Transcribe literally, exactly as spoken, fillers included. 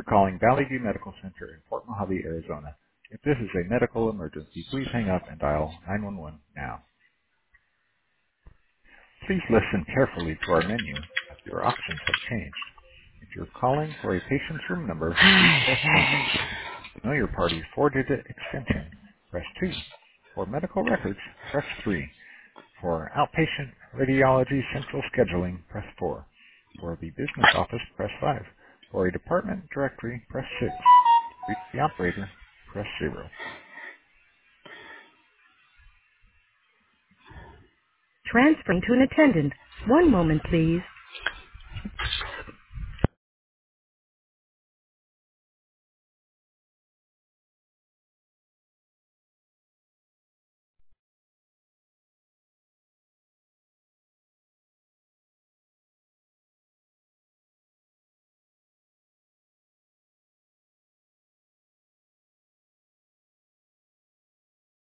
calling Valley View Medical Center in Fort Mojave, Arizona. If this is a medical emergency, please hang up and dial nine one one now. Please listen carefully to our menu as your options have changed. If you're calling for a patient's room number, please press one. To know your party's four-digit extension, press two. For medical records, press three. For outpatient radiology central scheduling, press four. For the business office, press five. For a department directory, press six. To reach the operator, press zero. Transferring to an attendant. One moment, please.